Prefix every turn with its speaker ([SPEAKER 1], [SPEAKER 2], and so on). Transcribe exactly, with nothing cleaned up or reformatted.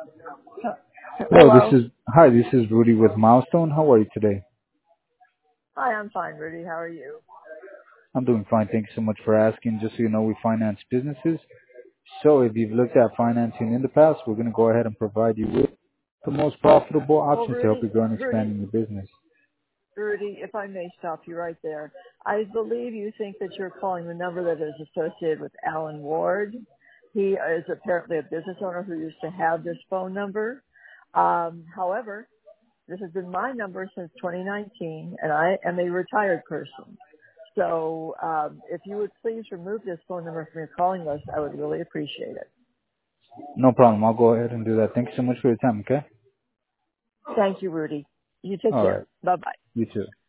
[SPEAKER 1] Hello, this
[SPEAKER 2] Hello.
[SPEAKER 1] is hi. This is Rudy with Milestone. How are you today?
[SPEAKER 2] Hi, I'm fine, Rudy. How are you?
[SPEAKER 1] I'm doing fine. Thank you so much for asking. Just so you know, we finance businesses. So if you've looked at financing in the past, we're going to go ahead and provide you with the most profitable
[SPEAKER 2] Well,
[SPEAKER 1] options to help
[SPEAKER 2] Rudy,
[SPEAKER 1] you grow and expand
[SPEAKER 2] Rudy,
[SPEAKER 1] in your business.
[SPEAKER 2] Rudy, if I may stop you right there. I believe you think that you're calling the number that is associated with Alan Ward. He is apparently a business owner who used to have this phone number. Um, however, this has been my number since twenty nineteen, and I am a retired person. So um, if you would please remove this phone number from your calling list, I would really appreciate it.
[SPEAKER 1] No problem. I'll go ahead and do that. Thank you so much for your time. Okay.
[SPEAKER 2] Thank you, Rudy. You take
[SPEAKER 1] All
[SPEAKER 2] care.
[SPEAKER 1] right.
[SPEAKER 2] Bye-bye.
[SPEAKER 1] You too.